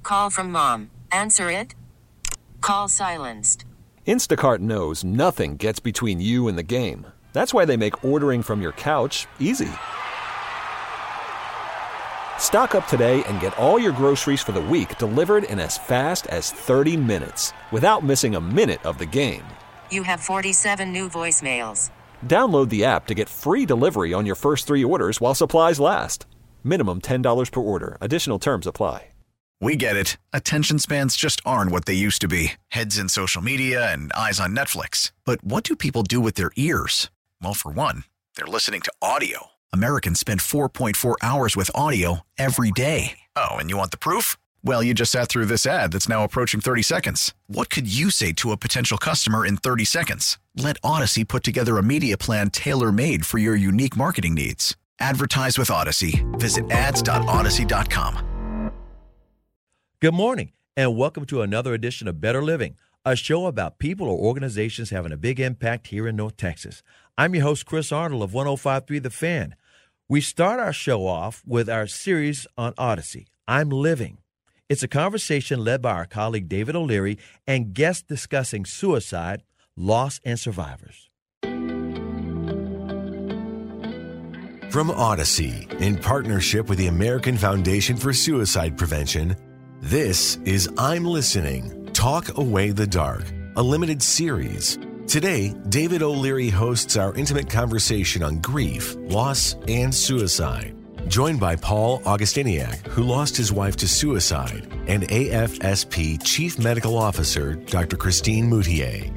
Call from mom. Answer it. Call silenced. Instacart knows nothing gets between you and the game. That's why they make ordering from your couch easy. Stock up today and get all your groceries for the week delivered in as fast as 30 minutes without missing a minute of the game. You have 47 new voicemails. Download the app to get free delivery on your first 3 orders while supplies last. Minimum $10 per order. Additional terms apply. We get it. Attention spans just aren't what they used to be. Heads in social media and eyes on Netflix. But what do people do with their ears? Well, for one, they're listening to audio. Americans spend 4.4 hours with audio every day. Oh, and you want the proof? Well, you just sat through this ad that's now approaching 30 seconds. What could you say to a potential customer in 30 seconds? Let Odyssey put together a media plan tailor-made for your unique marketing needs. Advertise with Odyssey. Visit ads.odyssey.com. Good morning, and welcome to another edition of Better Living, a show about people or organizations having a big impact here in North Texas. I'm your host, Chris Arnold of 105.3 The Fan. We start our show off with our series on Odyssey, I'm Living. It's a conversation led by our colleague David O'Leary and guests discussing suicide, loss, and survivors. From Odyssey, in partnership with the American Foundation for Suicide Prevention, this is I'm Listening, Talk Away the Dark, a limited series. Today, David O'Leary hosts our intimate conversation on grief, loss, and suicide. Joined by Paul Augustiniak, who lost his wife to suicide, and AFSP Chief Medical Officer, Dr. Christine Moutier.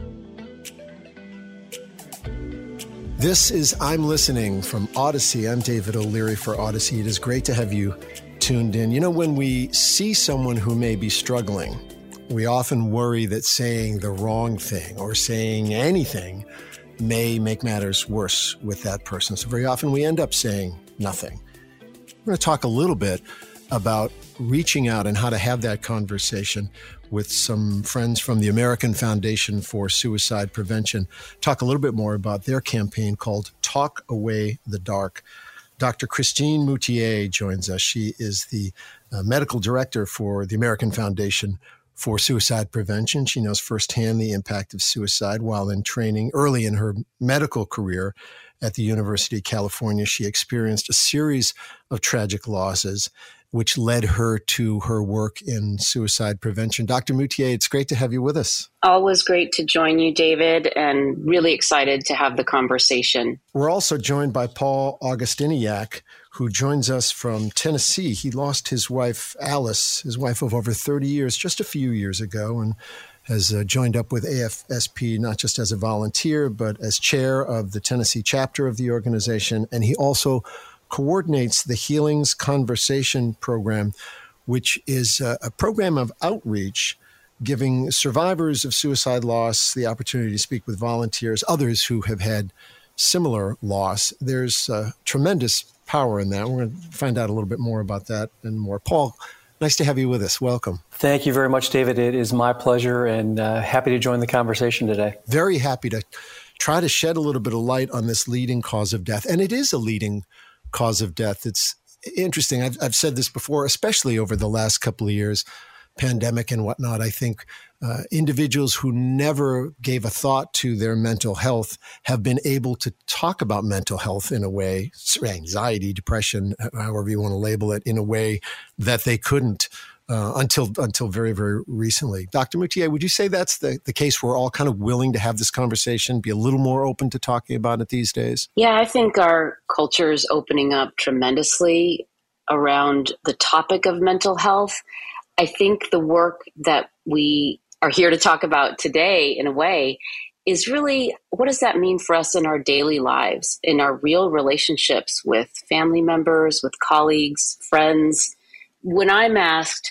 This is I'm Listening from Odyssey. I'm David O'Leary for Odyssey. It is great to have you tuned in. You know, when we see someone who may be struggling, we often worry that saying the wrong thing or saying anything may make matters worse with that person. So very often we end up saying nothing. We're going to talk a little bit about reaching out and how to have that conversation with some friends from the American Foundation for Suicide Prevention. Talk a little bit more about their campaign called Talk Away the Dark. Dr. Christine Moutier joins us. She is the medical director for the American Foundation for Suicide Prevention. She knows firsthand the impact of suicide while in training. Early in her medical career at the University of California, she experienced a series of tragic losses, which led her to her work in suicide prevention. Dr. Moutier, it's great to have you with us. Always great to join you, David, and really excited to have the conversation. We're also joined by Paul Augustiniak, who joins us from Tennessee. He lost his wife, Alice, his wife of over 30 years, just a few years ago, and has joined up with AFSP, not just as a volunteer, but as chair of the Tennessee chapter of the organization. And he also coordinates the Healings Conversation program, which is a program of outreach, giving survivors of suicide loss the opportunity to speak with volunteers, others who have had similar loss. There's tremendous power in that. We're going to find out a little bit more about that and more. Paul, nice to have you with us. Welcome. Thank you very much, David. It is my pleasure and happy to join the conversation today. Very happy to try to shed a little bit of light on this leading cause of death. And it is a leading cause of death. It's interesting. I've said this before, especially over the last couple of years, pandemic and whatnot. I think individuals who never gave a thought to their mental health have been able to talk about mental health in a way, anxiety, depression, however you want to label it, in a way that they couldn't until very, very recently. Dr. Moutier, would you say that's the case? We're all kind of willing to have this conversation, be a little more open to talking about it these days? Yeah, I think our culture is opening up tremendously around the topic of mental health. I think the work that we are here to talk about today, in a way, is really, what does that mean for us in our daily lives, in our real relationships with family members, with colleagues, friends? When I'm asked,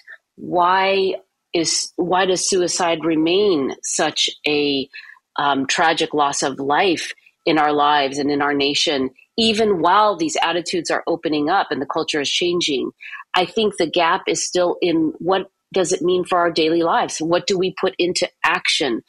why does suicide remain such a tragic loss of life in our lives and in our nation, even while these attitudes are opening up and the culture is changing? I think the gap is still in what does it mean for our daily lives? What do we put into action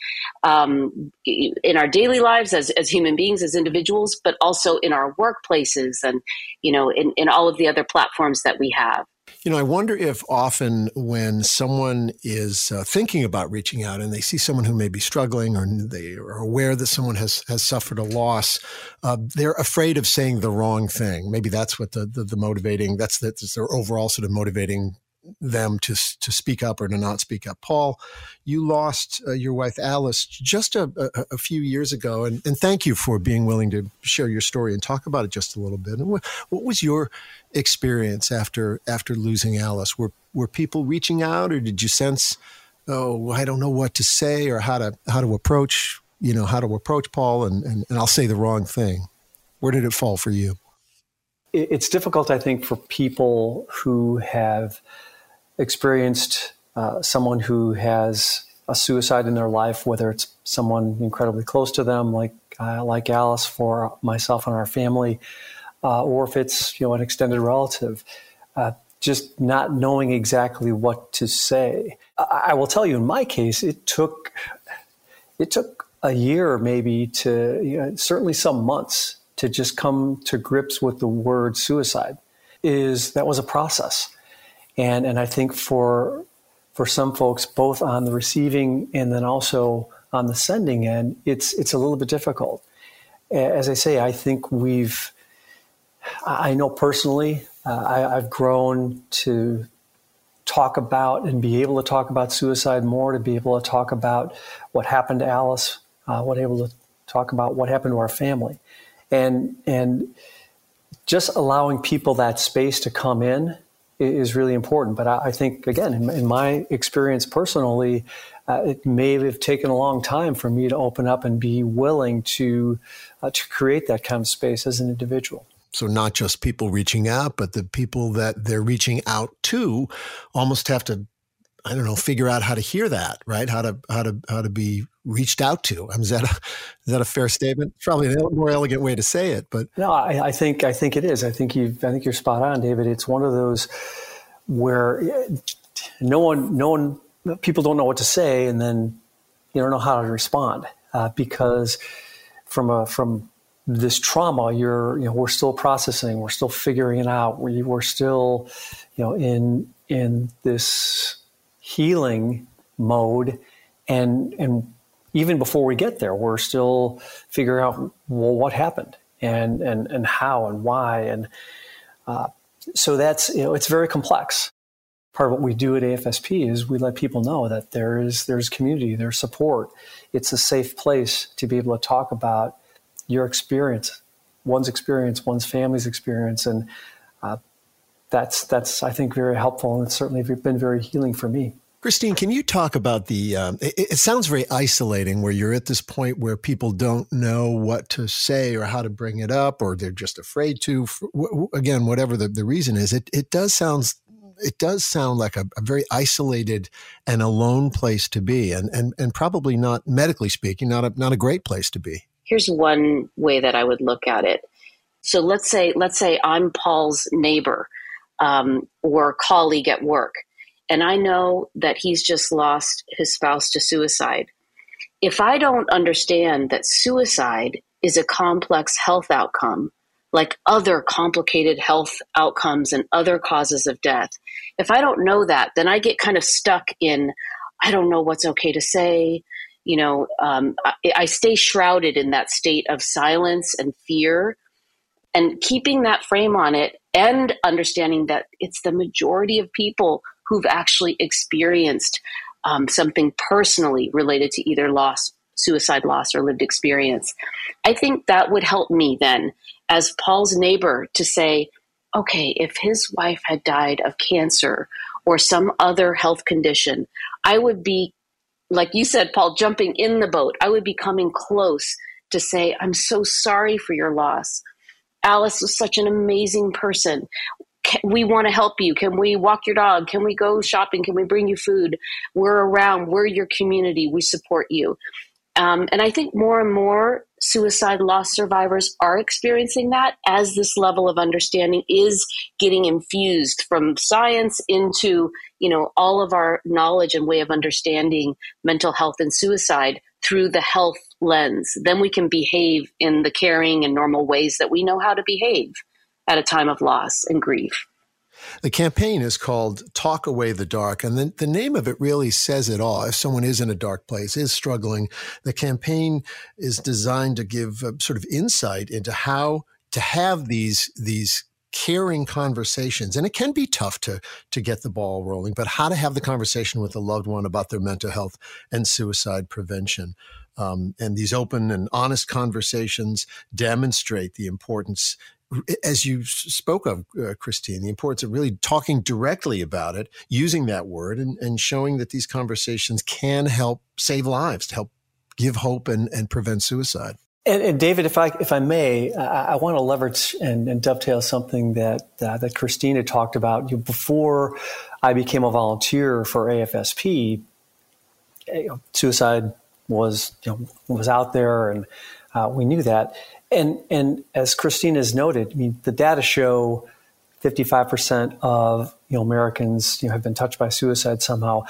in our daily lives as human beings, as individuals, but also in our workplaces and, in all of the other platforms that we have? I wonder if often when someone is thinking about reaching out and they see someone who may be struggling or they are aware that someone has suffered a loss, they're afraid of saying the wrong thing. Maybe that's what the motivating, that's their overall sort of motivating them to speak up or to not speak up. Paul, you lost your wife Alice just a few years ago, and thank you for being willing to share your story and talk about it just a little bit. And what was your experience after losing Alice? Were people reaching out, or did you sense, oh, I don't know what to say or how to approach Paul, and I'll say the wrong thing? Where did it fall for you? It's difficult, I think, for people who have experienced someone who has a suicide in their life, whether it's someone incredibly close to them, like Alice, for myself and our family, or if it's an extended relative, just not knowing exactly what to say. I will tell you, in my case, it took a year, maybe, to certainly some months, to just come to grips with the word suicide. That was a process. And I think for some folks, both on the receiving and then also on the sending end, it's a little bit difficult. As I say, I think I know personally, I've grown to talk about and be able to talk about suicide more, to be able to talk about what happened to Alice, able to talk about what happened to our family. And just allowing people that space to come in is really important. But I think, again, in my experience personally, it may have taken a long time for me to open up and be willing to create that kind of space as an individual. So not just people reaching out, but the people that they're reaching out to almost have to, figure out how to hear that, right? How to be reached out to. Is that a fair statement? Probably a more elegant way to say it, but no, I think it is. I think you're spot on, David. It's one of those where no one people don't know what to say, and then you don't know how to respond because from this trauma, we're still processing, we're still figuring it out, we're still in this healing mode, and even before we get there, we're still figuring out, well, what happened and how and why. And so that's, it's very complex. Part of what we do at AFSP is we let people know that there's community, there's support. It's a safe place to be able to talk about your experience, one's family's experience. And that's I think, very helpful. And it's certainly been very healing for me. Christine, can you talk about it sounds very isolating where you're at this point where people don't know what to say or how to bring it up, or they're just afraid to, again, whatever the reason is. It does sound like a very isolated and alone place to be, and probably not, medically speaking, not a great place to be. Here's one way that I would look at it. So let's say I'm Paul's neighbor or colleague at work, and I know that he's just lost his spouse to suicide. If I don't understand that suicide is a complex health outcome, like other complicated health outcomes and other causes of death, if I don't know that, then I get kind of stuck in, I don't know what's okay to say. I stay shrouded in that state of silence and fear, and keeping that frame on it and understanding that it's the majority of people who've actually experienced something personally related to either suicide loss, or lived experience. I think that would help me then, as Paul's neighbor, to say, okay, if his wife had died of cancer or some other health condition, I would be, like you said, Paul, jumping in the boat. I would be coming close to say, I'm so sorry for your loss. Alice was such an amazing person. We want to help you. Can we walk your dog? Can we go shopping? Can we bring you food? We're around. We're your community. We support you. And I think more and more suicide loss survivors are experiencing that, as this level of understanding is getting infused from science into, all of our knowledge and way of understanding mental health and suicide through the health lens. Then we can behave in the caring and normal ways that we know how to behave at a time of loss and grief. The campaign is called Talk Away the Dark, and the name of it really says it all. If someone is in a dark place, is struggling, the campaign is designed to give sort of insight into how to have these caring conversations. And it can be tough to get the ball rolling, but how to have the conversation with a loved one about their mental health and suicide prevention. And these open and honest conversations demonstrate the importance, as you spoke of, Christine, the importance of really talking directly about it, using that word, and showing that these conversations can help save lives, to help give hope and prevent suicide. And David, if I may, I want to leverage and dovetail something that Christine had talked about. Before I became a volunteer for AFSP, suicide was out there, and we knew that. And as Christine has noted, I mean, the data show 55% of Americans have been touched by suicide somehow.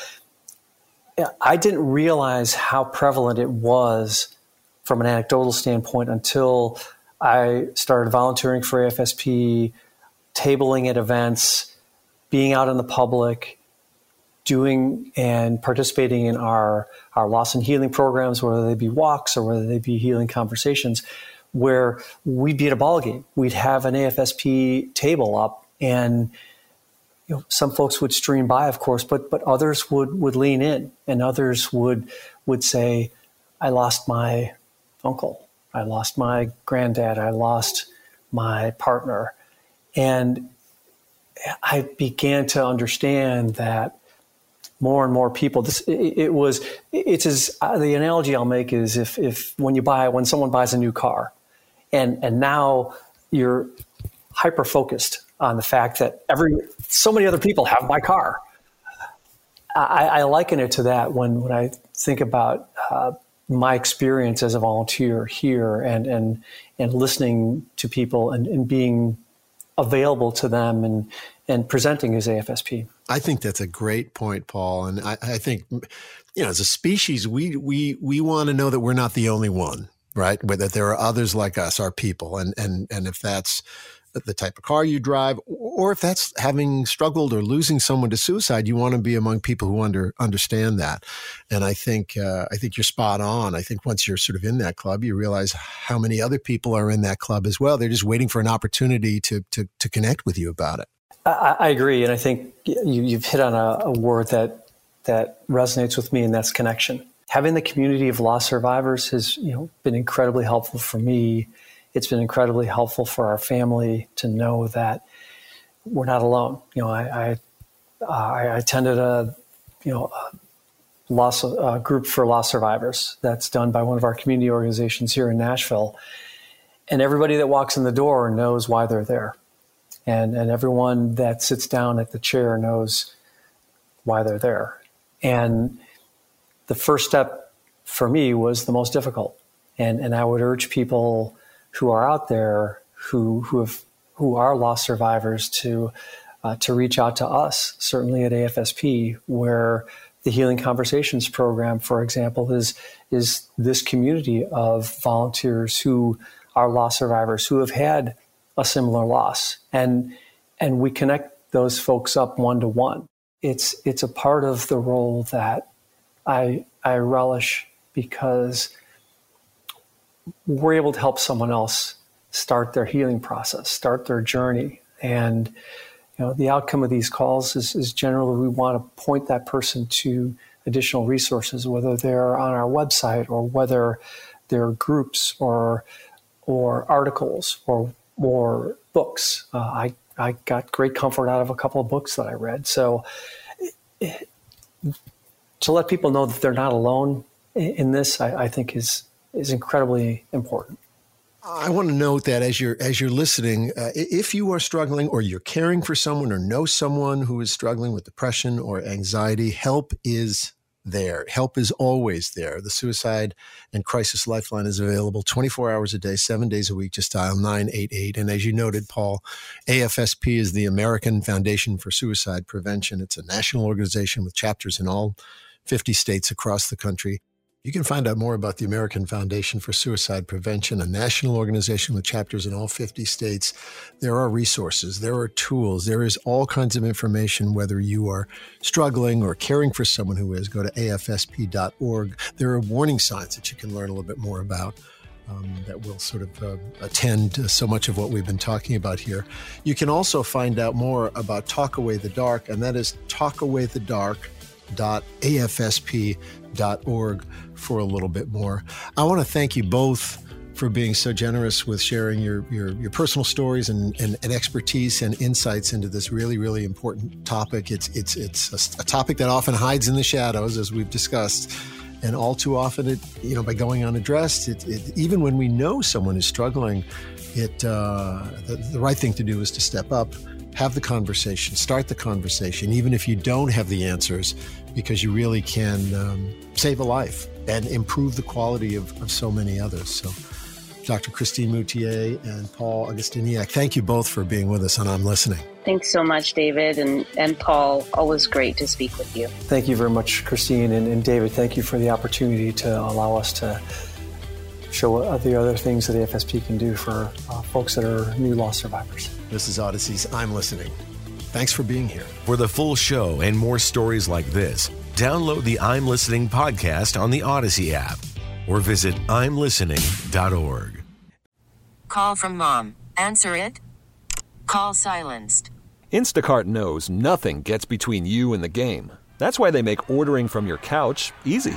I didn't realize how prevalent it was from an anecdotal standpoint until I started volunteering for AFSP, tabling at events, being out in the public, doing and participating in our loss and healing programs, whether they be walks or whether they be healing conversations, where we'd be at a ball game. We'd have an AFSP table up, and some folks would stream by, of course, but others would lean in, and others would say, I lost my uncle, I lost my granddad, I lost my partner. And I began to understand that more and more people, the analogy I'll make is if when someone buys a new car, and now you're hyper focused on the fact that so many other people have my car. I liken it to that when I think about my experience as a volunteer here and listening to people and being available to them and presenting as AFSP. I think that's a great point, Paul. And I think, as a species, we want to know that we're not the only one, right? But that there are others like us, our people. And if that's the type of car you drive, or if that's having struggled or losing someone to suicide, you want to be among people who understand that. And I think you're spot on. I think once you're sort of in that club, you realize how many other people are in that club as well. They're just waiting for an opportunity to connect with you about it. I agree. And I think you've hit on a word that resonates with me, and that's connection. Having the community of loss survivors has been incredibly helpful for me. It's been incredibly helpful for our family to know that we're not alone. I attended a group for loss survivors that's done by one of our community organizations here in Nashville, and everybody that walks in the door knows why they're there, and everyone that sits down at the chair knows why they're there. And the first step for me was the most difficult, and I would urge people who are out there who are loss survivors to reach out to us, certainly at AFSP, where the Healing Conversations program, for example, is this community of volunteers who are loss survivors who have had a similar loss, and we connect those folks up one-to-one. It's a part of the role that I relish, because we're able to help someone else start their healing process, start their journey. And the outcome of these calls is generally we want to point that person to additional resources, whether they're on our website or whether they're groups or articles or books. I got great comfort out of a couple of books that I read. So to let people know that they're not alone in this, I think is incredibly important. I want to note that as you're listening, if you are struggling or you're caring for someone or know someone who is struggling with depression or anxiety, help is there. Help is always there. The Suicide and Crisis Lifeline is available 24 hours a day, 7 days a week. Just dial 988. And as you noted, Paul, AFSP is the American Foundation for Suicide Prevention. It's a national organization with chapters in all 50 states across the country. You can find out more about the American Foundation for Suicide Prevention, a national organization with chapters in all 50 states. There are resources, there are tools, there is all kinds of information, whether you are struggling or caring for someone who is. Go to afsp.org. There are warning signs that you can learn a little bit more about. That will sort of attend to so much of what we've been talking about here. You can also find out more about Talk Away the Dark, and that is talkawaythedark.afsp.org for a little bit more. I want to thank you both for being so generous with sharing your personal stories and expertise and insights into this really, really important topic. It's a topic that often hides in the shadows, as we've discussed. And all too often, by going unaddressed, even when we know someone is struggling, the right thing to do is to step up, have the conversation, start the conversation, even if you don't have the answers, because you really can save a life and improve the quality of so many others. So, Dr. Christine Moutier and Paul Augustiniak, thank you both for being with us on I'm Listening. Thanks so much, David and Paul. Always great to speak with you. Thank you very much, Christine. And David, thank you for the opportunity to allow us to show the other things that AFSP can do for folks that are new loss survivors. This is Odyssey's I'm Listening. Thanks for being here. For the full show and more stories like this, download the I'm Listening podcast on the Odyssey app or visit imlistening.org. Call from mom. Answer it. Call silenced. Instacart knows nothing gets between you and the game. That's why they make ordering from your couch easy.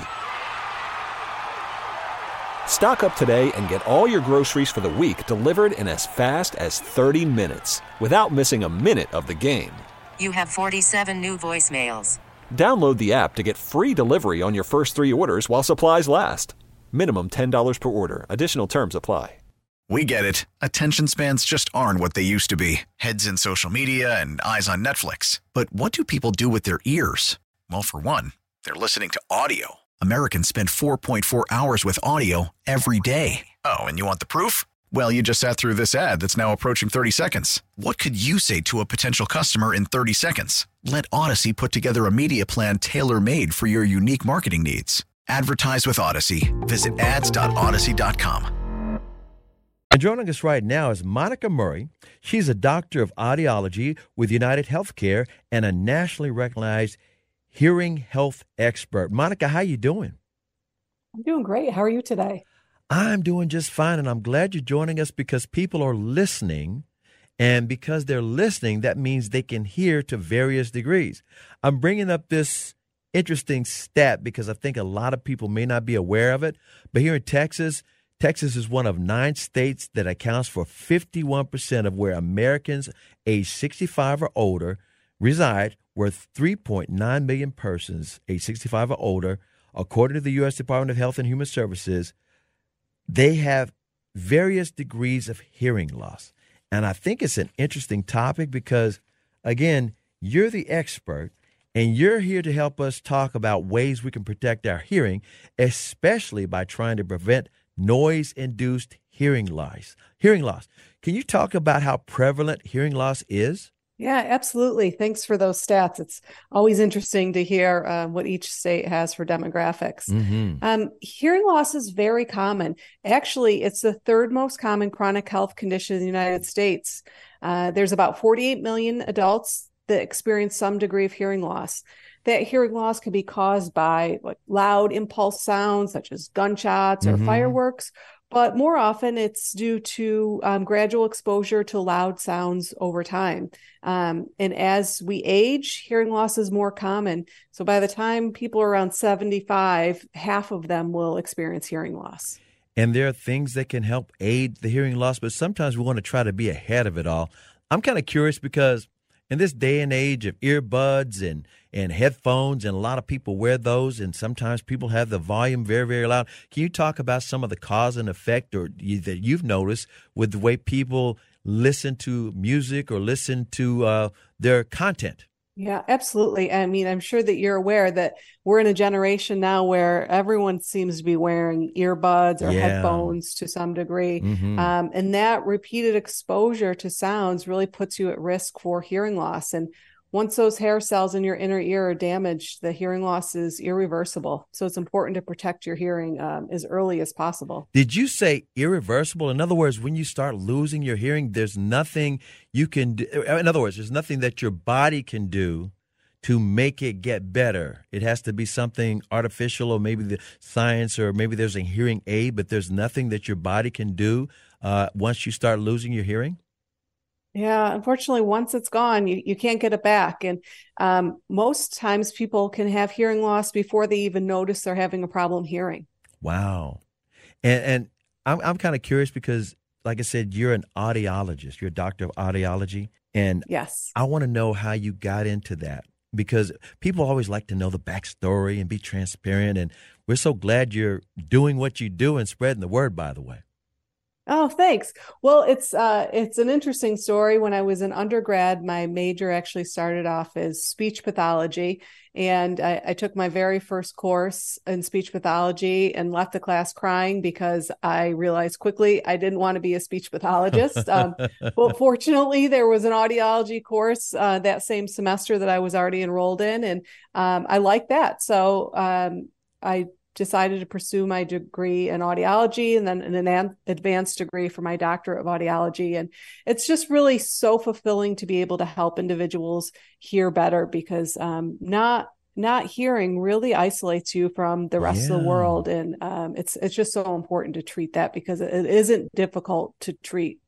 Stock up today and get all your groceries for the week delivered in as fast as 30 minutes without missing a minute of the game. You have 47 new voicemails. Download the app to get free delivery on your first 3 orders while supplies last. Minimum $10 per order. Additional terms apply. We get it. Attention spans just aren't what they used to be. Heads in social media and eyes on Netflix. But what do people do with their ears? Well, for one, they're listening to audio. Americans spend 4.4 hours with audio every day. Oh, and you want the proof? Well, you just sat through this ad that's now approaching 30 seconds. What could you say to a potential customer in 30 seconds? Let Odyssey put together a media plan tailor-made for your unique marketing needs. Advertise with Odyssey. Visit ads.odyssey.com. And joining us right now is Monica Murray. She's a doctor of audiology with United Healthcare and a nationally recognized hearing health expert. Monica, how you doing? I'm doing great. How are you today? I'm doing just fine, and I'm glad you're joining us because people are listening, and because they're listening, that means they can hear to various degrees. I'm bringing up this interesting stat because I think a lot of people may not be aware of it, but here in Texas is one of 9 states that accounts for 51% of where Americans age 65 or older reside, where 3.9 million persons age 65 or older, according to the U.S. Department of Health and Human Services, they have various degrees of hearing loss. And I think it's an interesting topic because, again, you're the expert, and you're here to help us talk about ways we can protect our hearing, especially by trying to prevent noise-induced hearing loss. Can you talk about how prevalent hearing loss is? Yeah, absolutely. Thanks for those stats. It's always interesting to hear what each state has for demographics. Mm-hmm. Hearing loss is very common. Actually, it's the 3rd most common chronic health condition in the United States. There's about 48 million adults that experience some degree of hearing loss. That hearing loss can be caused by loud impulse sounds such as gunshots or fireworks, but more often it's due to gradual exposure to loud sounds over time. And as we age, hearing loss is more common. So by the time people are around 75, half of them will experience hearing loss. And there are things that can help aid the hearing loss, but sometimes we want to try to be ahead of it all. I'm kind of curious because in this day and age of earbuds and headphones, and a lot of people wear those, and sometimes people have the volume very, very loud. Can you talk about some of the cause and effect that you've noticed with the way people listen to music or listen to their content? Yeah, absolutely. I mean, I'm sure that you're aware that we're in a generation now where everyone seems to be wearing earbuds or headphones to some degree. And that repeated exposure to sounds really puts you at risk for hearing loss. And once those hair cells in your inner ear are damaged, the hearing loss is irreversible. So it's important to protect your hearing as early as possible. Did you say irreversible? In other words, when you start losing your hearing, there's nothing you can do. In other words, there's nothing that your body can do to make it get better. It has to be something artificial, or maybe the science, or maybe there's a hearing aid, but there's nothing that your body can do once you start losing your hearing? Yeah, unfortunately, once it's gone, you can't get it back. And most times people can have hearing loss before they even notice they're having a problem hearing. Wow. And I'm kind of curious because, like I said, you're an audiologist. You're a doctor of audiology. And yes, I want to know how you got into that, because people always like to know the backstory and be transparent. And we're so glad you're doing what you do and spreading the word, by the way. Oh, thanks. Well, it's an interesting story. When I was an undergrad, my major actually started off as speech pathology, and I took my very first course in speech pathology and left the class crying because I realized quickly I didn't want to be a speech pathologist. But fortunately, there was an audiology course that same semester that I was already enrolled in, and I liked that. So I decided to pursue my degree in audiology and then an advanced degree for my doctorate of audiology. And it's just really so fulfilling to be able to help individuals hear better, because not hearing really isolates you from the rest of the world. And it's just so important to treat that, because it isn't difficult to treat.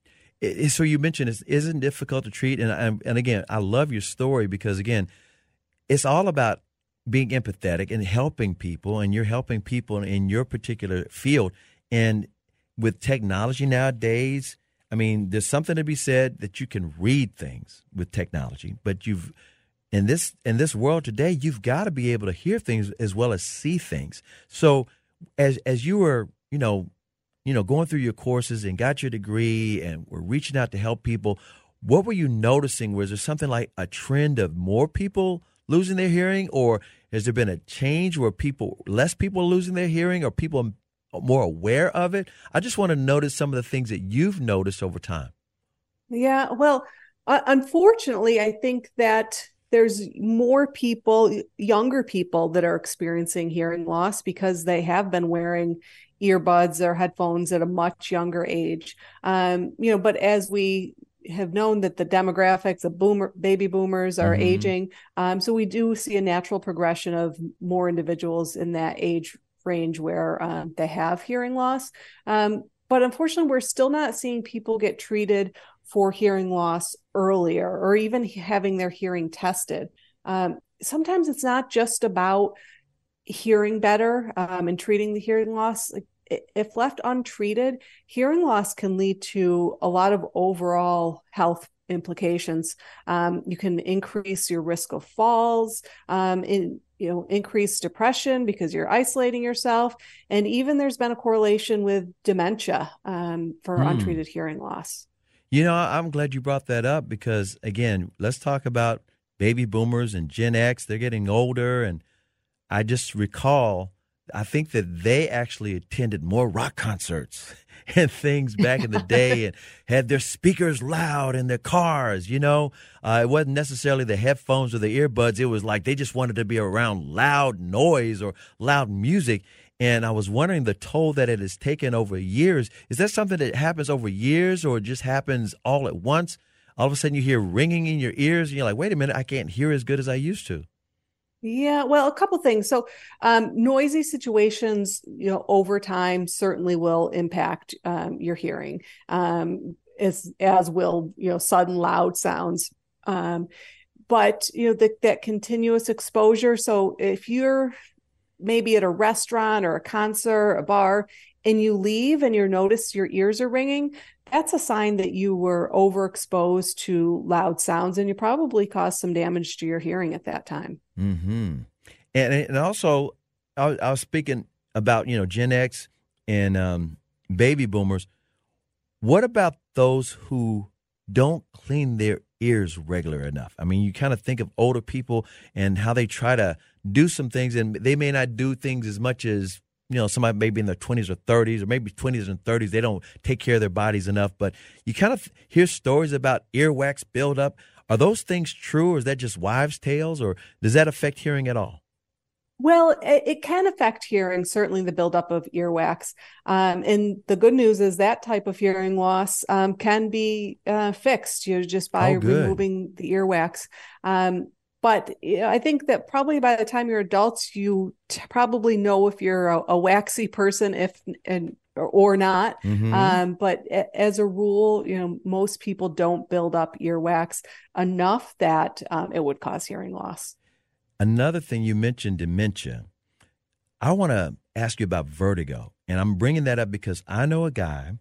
So you mentioned it isn't difficult to treat. And again, I love your story, because, again, it's all about being empathetic and helping people, and you're helping people in your particular field. And with technology nowadays, I mean, there's something to be said that you can read things with technology, but in this world today, you've got to be able to hear things as well as see things. So as you were, going through your courses and got your degree and were reaching out to help people, what were you noticing? Was there something like a trend of more people losing their hearing, or has there been a change where less people are losing their hearing, or people are more aware of it? I just want to notice some of the things that you've noticed over time. Yeah, well, unfortunately, I think that there's more people, younger people, that are experiencing hearing loss because they have been wearing earbuds or headphones at a much younger age. But as we have known that the demographics of baby boomers are aging. So we do see a natural progression of more individuals in that age range where they have hearing loss. But unfortunately, we're still not seeing people get treated for hearing loss earlier, or even having their hearing tested. Sometimes it's not just about hearing better and treating the hearing loss. If left untreated, hearing loss can lead to a lot of overall health implications. You can increase your risk of falls, increase depression because you're isolating yourself. And even there's been a correlation with dementia for untreated hearing loss. I'm glad you brought that up, because, again, let's talk about baby boomers and Gen X. They're getting older, and I just recall, I think that they actually attended more rock concerts and things back in the day and had their speakers loud in their cars, It wasn't necessarily the headphones or the earbuds. It was like they just wanted to be around loud noise or loud music. And I was wondering the toll that it has taken over years. Is that something that happens over years, or it just happens all at once? All of a sudden you hear ringing in your ears and you're like, wait a minute, I can't hear as good as I used to. Yeah, well, a couple things. So noisy situations, over time certainly will impact your hearing, as will, sudden loud sounds. But, that continuous exposure. So if you're maybe at a restaurant or a concert, a bar, and you leave and you notice your ears are ringing, that's a sign that you were overexposed to loud sounds, and you probably caused some damage to your hearing at that time. Mm-hmm. And also, I was speaking about, Gen X and baby boomers. What about those who don't clean their ears regular enough? I mean, you kind of think of older people and how they try to do some things, and they may not do things as much as, somebody maybe in their 20s or 30s, or maybe 20s and 30s. They don't take care of their bodies enough. But you kind of hear stories about earwax buildup. Are those things true, or is that just wives' tales, or does that affect hearing at all? Well, it can affect hearing, certainly the buildup of earwax. And the good news is that type of hearing loss can be fixed, just by removing the earwax. But I think that probably by the time you're adults, you probably know if you're a waxy person, or not. But as a rule, most people don't build up earwax enough that it would cause hearing loss. Another thing, you mentioned dementia. I want to ask you about vertigo. And I'm bringing that up because I know a guy,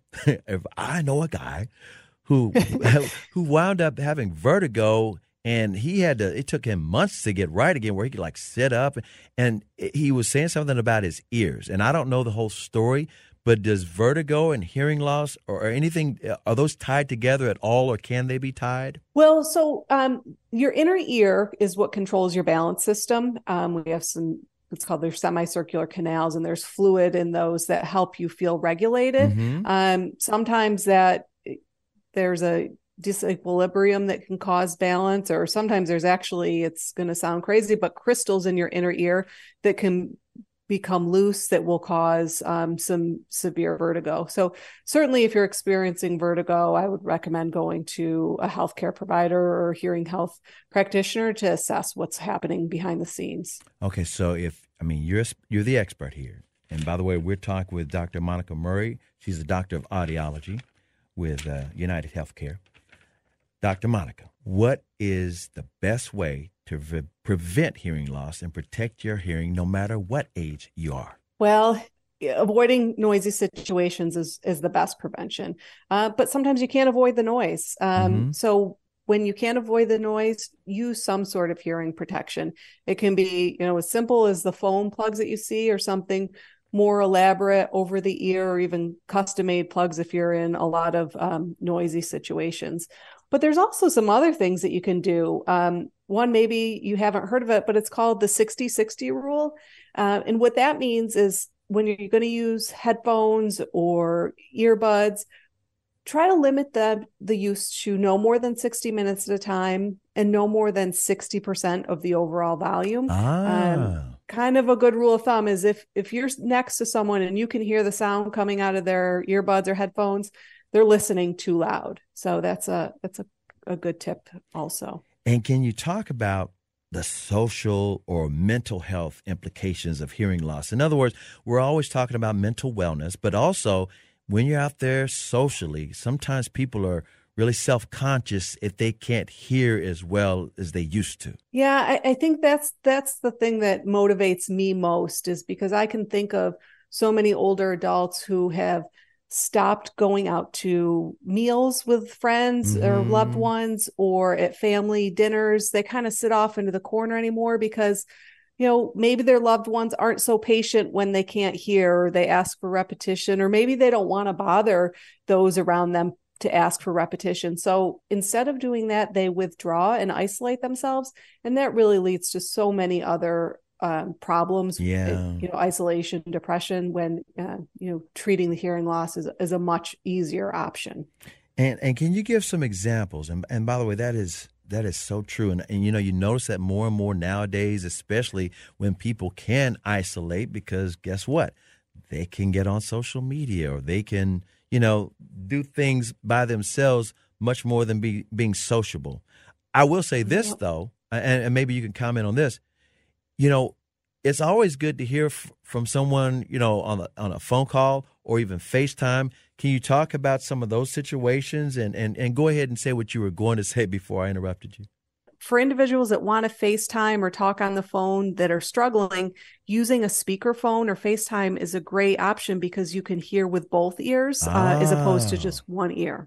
who wound up having vertigo, and it took him months to get right again, where he could sit up. And he was saying something about his ears. And I don't know the whole story, but does vertigo and hearing loss or anything, are those tied together at all, or can they be tied? Well, so your inner ear is what controls your balance system. We have it's called their semicircular canals, and there's fluid in those that help you feel regulated. Sometimes there's a disequilibrium that can cause balance, or sometimes there's actually, it's going to sound crazy, but crystals in your inner ear that can become loose that will cause some severe vertigo. So certainly if you're experiencing vertigo, I would recommend going to a healthcare provider or hearing health practitioner to assess what's happening behind the scenes. Okay, so you're the expert here. And by the way, we're talking with Dr. Monica Murray. She's a doctor of audiology with United Healthcare. Dr. Monica, what is the best way to prevent hearing loss and protect your hearing no matter what age you are? Well, avoiding noisy situations is the best prevention. But sometimes you can't avoid the noise. So when you can't avoid the noise, use some sort of hearing protection. It can be, as simple as the phone plugs that you see, or something more elaborate over the ear, or even custom-made plugs if you're in a lot of noisy situations. But there's also some other things that you can do. One, maybe you haven't heard of it, but it's called the 60-60 rule. And what that means is when you're going to use headphones or earbuds, try to limit the use to no more than 60 minutes at a time and no more than 60% of the overall volume. Kind of a good rule of thumb is if you're next to someone and you can hear the sound coming out of their earbuds or headphones, they're listening too loud. So that's a good tip also. And can you talk about the social or mental health implications of hearing loss? In other words, we're always talking about mental wellness, but also when you're out there socially, sometimes people are really self-conscious if they can't hear as well as they used to. Yeah, I think that's the thing that motivates me most, is because I can think of so many older adults who have stopped going out to meals with friends or loved ones, or at family dinners. They kind of sit off into the corner anymore because, maybe their loved ones aren't so patient when they can't hear, or they ask for repetition, or maybe they don't want to bother those around them to ask for repetition. So instead of doing that, they withdraw and isolate themselves. And that really leads to so many other problems, isolation, depression, when, treating the hearing loss is a much easier option. And can you give some examples? And by the way, that is so true. And you notice that more and more nowadays, especially when people can isolate, because guess what? They can get on social media, or they can, do things by themselves much more than being sociable. I will say this, though, and maybe you can comment on this. It's always good to hear from someone, on a phone call or even FaceTime. Can you talk about some of those situations and go ahead and say what you were going to say before I interrupted you? For individuals that want to FaceTime or talk on the phone that are struggling, using a speakerphone or FaceTime is a great option because you can hear with both ears as opposed to just one ear.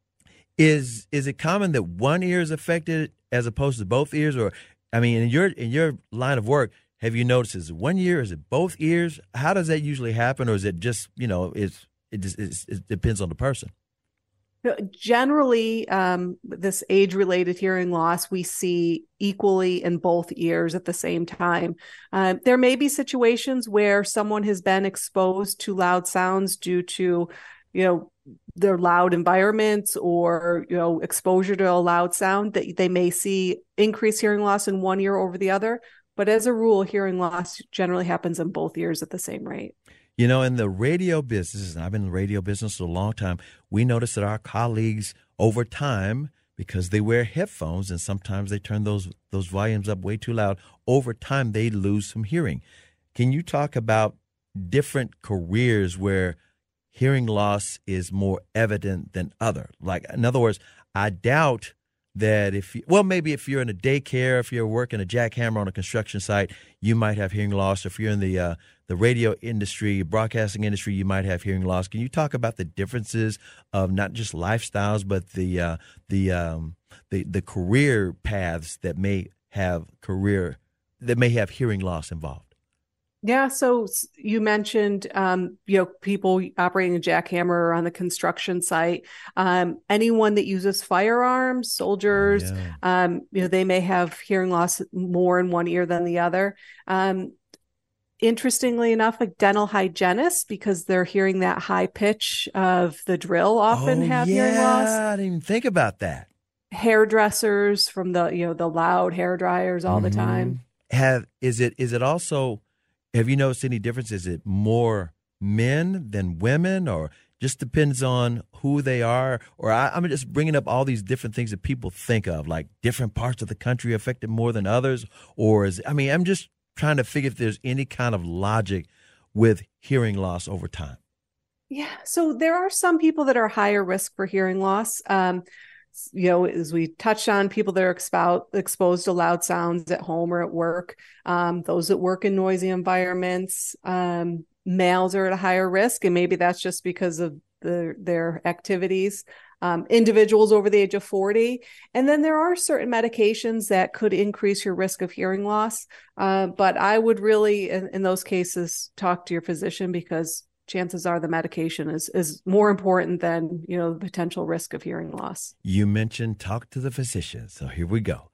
Is it common that one ear is affected as opposed to both ears? Or, in your line of work, have you noticed, is it one ear? Is it both ears? How does that usually happen? Or is it just, it depends on the person? Generally, this age-related hearing loss we see equally in both ears at the same time. There may be situations where someone has been exposed to loud sounds due to, their loud environments or, exposure to a loud sound, that they may see increased hearing loss in one ear over the other. But as a rule, hearing loss generally happens in both ears at the same rate. In the radio business, and I've been in the radio business for a long time, we notice that our colleagues over time, because they wear headphones and sometimes they turn those volumes up way too loud, over time they lose some hearing. Can you talk about different careers where hearing loss is more evident than other? Like, in other words, I doubt that maybe if you're in a daycare, if you're working a jackhammer on a construction site, you might have hearing loss. If you're in the radio industry, broadcasting industry, you might have hearing loss. Can you talk about the differences of not just lifestyles, but the career paths that may have hearing loss involved? Yeah. So you mentioned, people operating a jackhammer on the construction site, anyone that uses firearms, soldiers, they may have hearing loss more in one ear than the other. Interestingly enough, like dental hygienists, because they're hearing that high pitch of the drill, often have hearing loss. I didn't even think about that. Hairdressers from the loud hair dryers all the time. Is it also? Have you noticed any difference? Is it more men than women, or just depends on who they are? Or I'm just bringing up all these different things that people think of, like different parts of the country affected more than others, or I'm just trying to figure if there's any kind of logic with hearing loss over time. Yeah, so there are some people that are higher risk for hearing loss. As we touched on, people that are exposed to loud sounds at home or at work, those that work in noisy environments, males are at a higher risk, and maybe that's just because of their activities. Individuals over the age of 40. And then there are certain medications that could increase your risk of hearing loss. But I would really, in those cases, talk to your physician, because chances are the medication is more important than, the potential risk of hearing loss. You mentioned talk to the physician. So here we go.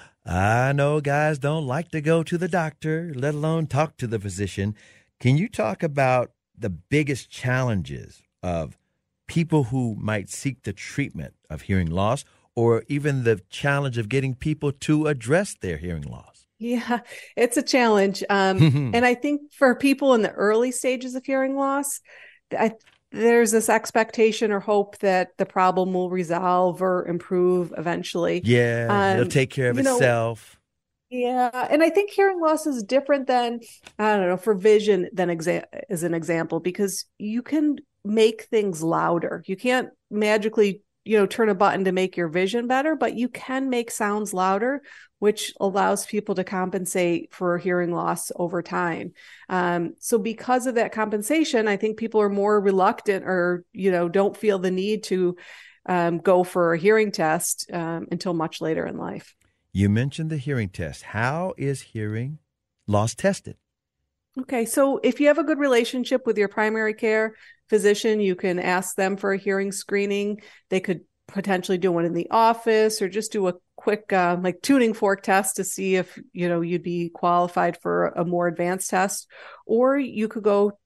I know guys don't like to go to the doctor, let alone talk to the physician. Can you talk about the biggest challenges of people who might seek the treatment of hearing loss, or even the challenge of getting people to address their hearing loss? Yeah, it's a challenge. And I think for people in the early stages of hearing loss, there's this expectation or hope that the problem will resolve or improve eventually. Yeah, it'll take care of itself. Yeah, and I think hearing loss is different than, for vision as an example, because you can make things louder. You can't magically, turn a button to make your vision better, but you can make sounds louder, which allows people to compensate for hearing loss over time. So because of that compensation, I think people are more reluctant or, don't feel the need to go for a hearing test until much later in life. You mentioned the hearing test. How is hearing loss tested? Okay, so if you have a good relationship with your primary care physician, you can ask them for a hearing screening. They could potentially do one in the office, or just do a quick tuning fork test to see if you'd be qualified for a more advanced test. Or you could go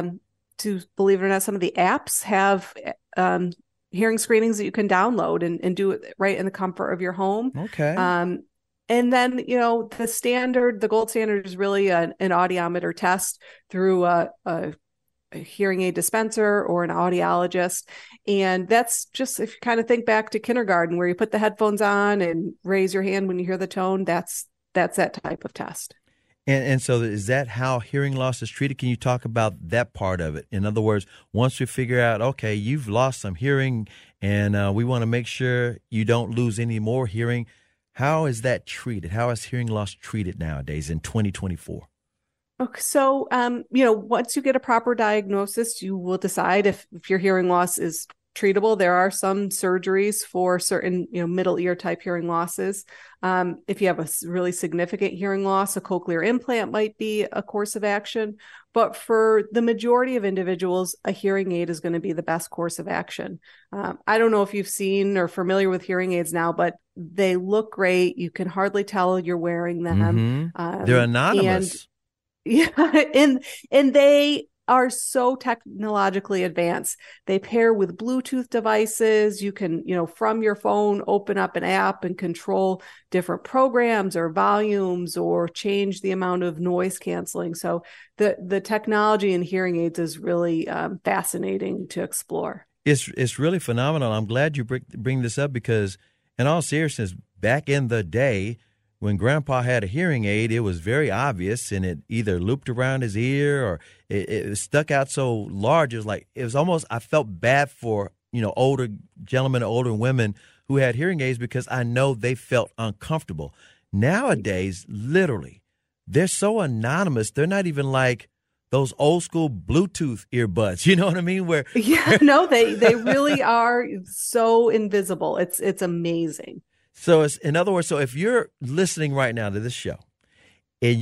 to, believe it or not, some of the apps have hearing screenings that you can download and do it right in the comfort of your home. Okay. And then, the gold standard is really an audiometer test through a hearing aid dispenser or an audiologist. And that's just, if you kind of think back to kindergarten, where you put the headphones on and raise your hand when you hear the tone, that's that type of test. And so is that how hearing loss is treated? Can you talk about that part of it? In other words, once we figure out, okay, you've lost some hearing and we want to make sure you don't lose any more hearing, how is that treated? How is hearing loss treated nowadays in 2024? Okay, so, once you get a proper diagnosis, you will decide if your hearing loss is treatable. There are some surgeries for certain, middle ear type hearing losses. If you have a really significant hearing loss, a cochlear implant might be a course of action. But for the majority of individuals, a hearing aid is going to be the best course of action. I don't know if you've seen or familiar with hearing aids now, but they look great. You can hardly tell you're wearing them. They're anonymous. And they are so technologically advanced. They pair with Bluetooth devices. You can, from your phone, open up an app and control different programs or volumes or change the amount of noise canceling. So the technology in hearing aids is really fascinating to explore. It's really phenomenal. I'm glad you bring this up because, in all seriousness, back in the day, when Grandpa had a hearing aid, it was very obvious, and it either looped around his ear or it stuck out so large. It was almost, I felt bad for, older gentlemen, older women who had hearing aids because I know they felt uncomfortable. Nowadays, literally, they're so anonymous. They're not even like those old school Bluetooth earbuds. You know what I mean? They really are so invisible. It's amazing. So in other words, if you're listening right now to this show and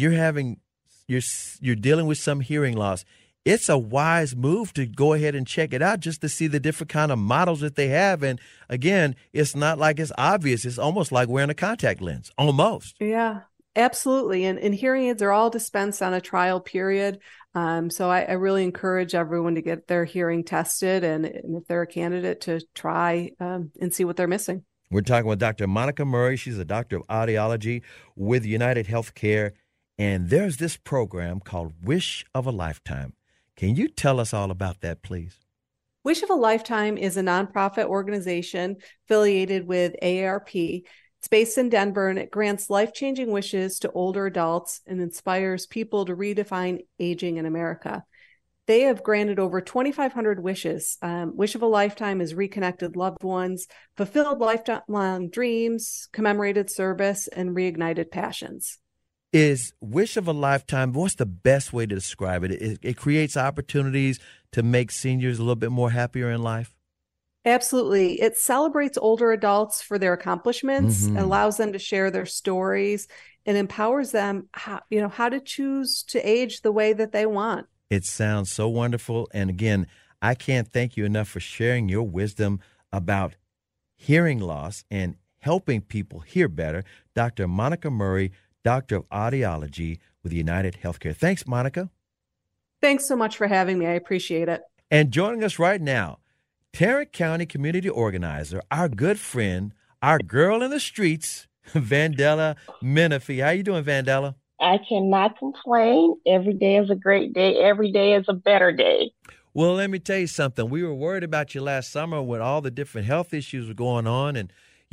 you're dealing with some hearing loss, it's a wise move to go ahead and check it out just to see the different kind of models that they have. And again, it's not like it's obvious. It's almost like wearing a contact lens, almost. Yeah, absolutely. And hearing aids are all dispensed on a trial period. So I really encourage everyone to get their hearing tested and if they're a candidate to try and see what they're missing. We're talking with Dr. Monica Murray. She's a doctor of audiology with United Healthcare. And there's this program called Wish of a Lifetime. Can you tell us all about that, please? Wish of a Lifetime is a nonprofit organization affiliated with AARP. It's based in Denver, and it grants life-changing wishes to older adults and inspires people to redefine aging in America. They have granted over 2,500 wishes. Wish of a Lifetime has reconnected loved ones, fulfilled lifelong dreams, commemorated service, and reignited passions. Is Wish of a Lifetime, what's the best way to describe it? It creates opportunities to make seniors a little bit more happier in life? Absolutely. It celebrates older adults for their accomplishments, allows them to share their stories, and empowers them how to choose to age the way that they want. It sounds so wonderful. And again, I can't thank you enough for sharing your wisdom about hearing loss and helping people hear better. Dr. Monica Murray, Doctor of Audiology with United Healthcare. Thanks, Monica. Thanks so much for having me. I appreciate it. And joining us right now, Tarrant County Community Organizer, our good friend, our girl in the streets, Vandella Menifee. How you doing, Vandella? I cannot complain. Every day is a great day. Every day is a better day. Well, let me tell you something. We were worried about you last summer when all the different health issues were going on and,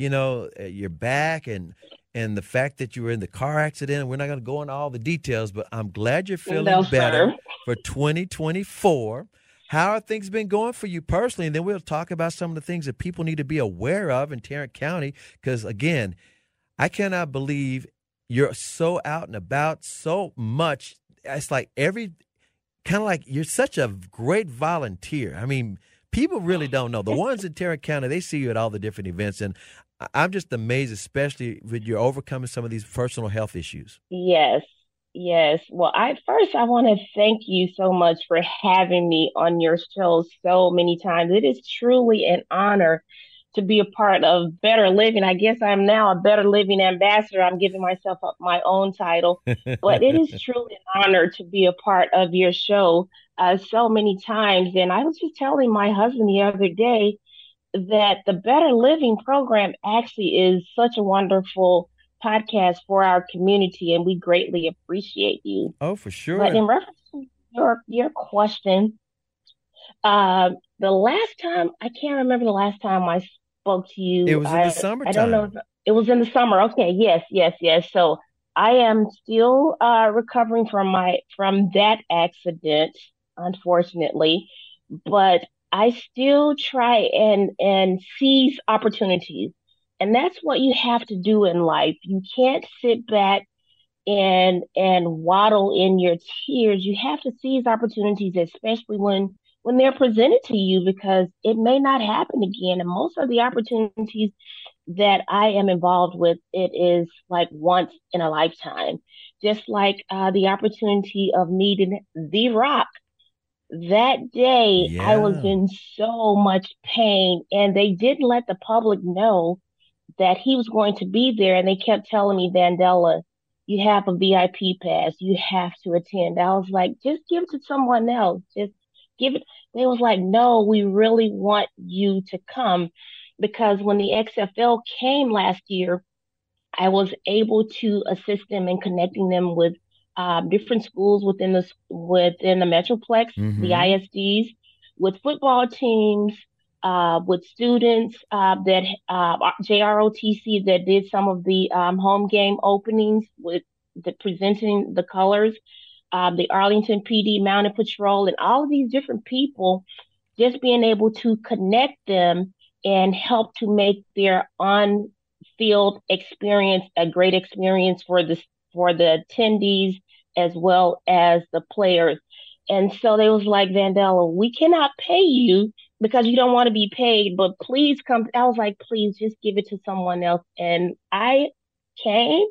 your back and the fact that you were in the car accident. We're not going to go into all the details, but I'm glad you're feeling better for 2024. How are things been going for you personally? And then we'll talk about some of the things that people need to be aware of in Tarrant County because, again, I cannot believe you're so out and about so much. It's like you're such a great volunteer. I mean, people really don't know. The ones in Tarrant County, they see you at all the different events. And I'm just amazed, especially with you overcoming some of these personal health issues. Yes. Well, I want to thank you so much for having me on your show so many times. It is truly an honor to be a part of Better Living. I guess I'm now a Better Living ambassador. I'm giving myself my own title, but it is truly an honor to be a part of your show so many times. And I was just telling my husband the other day that the Better Living program actually is such a wonderful podcast for our community, and we greatly appreciate you. Oh, for sure. But in reference to your question, the last time, I can't remember the last time I spoke to you. It was in the summertime. I don't know. It was in the summer. Okay. Yes. So I am still recovering from that accident, unfortunately, but I still try and seize opportunities. And that's what you have to do in life. You can't sit back and waddle in your tears. You have to seize opportunities, especially when they're presented to you, because it may not happen again. And most of the opportunities that I am involved with, it is like once in a lifetime. Just like the opportunity of meeting The Rock. That day, I was in so much pain, and they didn't let the public know that he was going to be there. And they kept telling me, Vandella, you have a VIP pass, you have to attend. I was like, just give it to someone else. Just give it. They was like, no, we really want you to come, because when the XFL came last year, I was able to assist them in connecting them with different schools within the Metroplex, the ISDs, with football teams, with students that JROTC that did some of the home game openings with presenting the colors, the Arlington PD Mounted Patrol, and all of these different people, just being able to connect them and help to make their on-field experience a great experience for the attendees as well as the players. And so they was like, Vandella, we cannot pay you because you don't want to be paid, but please come. I was like, please just give it to someone else. And I came,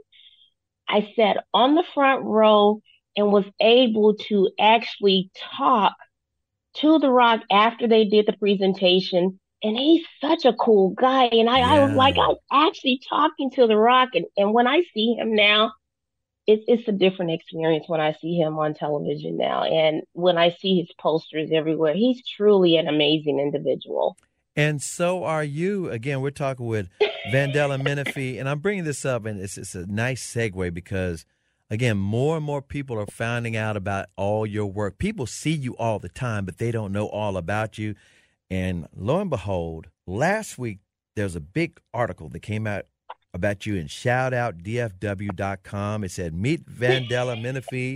I sat on the front row and was able to actually talk to The Rock after they did the presentation. And he's such a cool guy. And I was like, I'm actually talking to The Rock. And when I see him now, it's a different experience when I see him on television now. And when I see his posters everywhere, he's truly an amazing individual. And so are you. Again, we're talking with Vandella Menifee, and I'm bringing this up, and it's a nice segue because, again, more and more people are finding out about all your work. People see you all the time, but they don't know all about you. And lo and behold, last week there was a big article that came out about you in shoutoutdfw.com. It said, meet Vandella Menifee,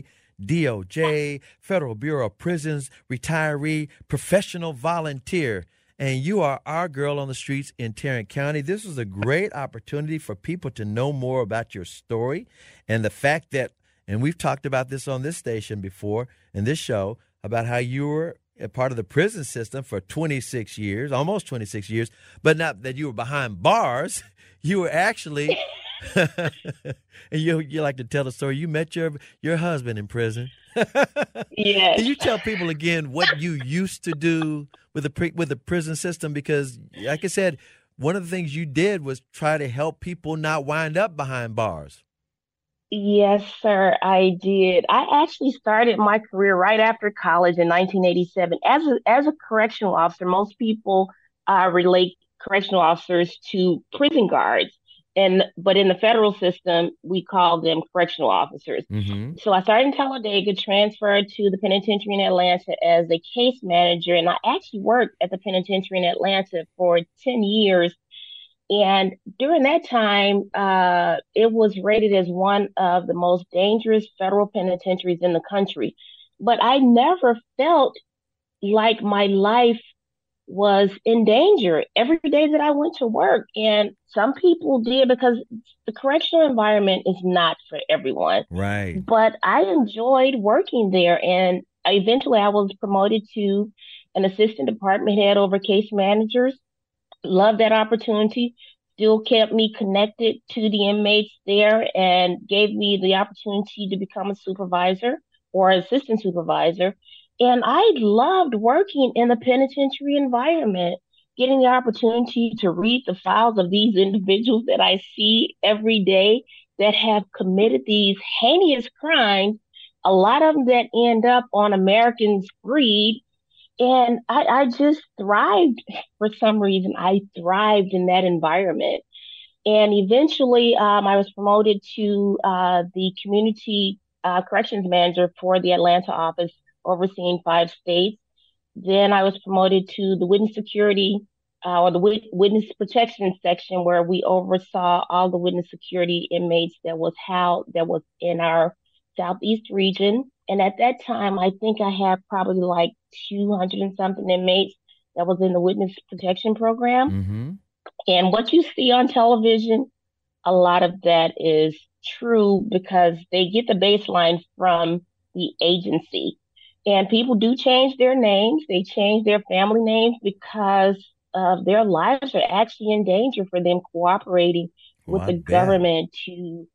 DOJ, Federal Bureau of Prisons, retiree, professional volunteer. And you are our girl on the streets in Tarrant County. This was a great opportunity for people to know more about your story and the fact that, and we've talked about this on this station before in this show, about how you were a part of the prison system for 26 years, almost 26 years, but not that you were behind bars. You were actually, and you like to tell the story, you met your husband in prison. Yes. Can you tell people again what you used to do with the prison system? Because, like I said, one of the things you did was try to help people not wind up behind bars. Yes, sir, I did. I actually started my career right after college in 1987 as a correctional officer. Most people relate correctional officers to prison guards, but in the federal system, we call them correctional officers. So I started in Talladega, transferred to the penitentiary in Atlanta as a case manager, and I actually worked at the penitentiary in Atlanta for 10 years. And during that time, it was rated as one of the most dangerous federal penitentiaries in the country. But I never felt like my life was in danger every day that I went to work. And some people did, because the correctional environment is not for everyone. Right. But I enjoyed working there. And eventually I was promoted to an assistant department head over case managers. Loved that opportunity. Still kept me connected to the inmates there and gave me the opportunity to become a supervisor or assistant supervisor. And I loved working in the penitentiary environment, getting the opportunity to read the files of these individuals that I see every day that have committed these heinous crimes, a lot of them that end up on Americans' greed. And I just thrived for some reason. I thrived in that environment. And eventually I was promoted to the community corrections manager for the Atlanta office, overseeing 5 states. Then I was promoted to the witness security or the witness protection section, where we oversaw all the witness security inmates that was in our Southeast region. And at that time, I think I had probably like 200 and something inmates that was in the witness protection program. And what you see on television, a lot of that is true, because they get the baseline from the agency. And people do change their names. They change their family names because their lives are actually in danger for them cooperating with the government to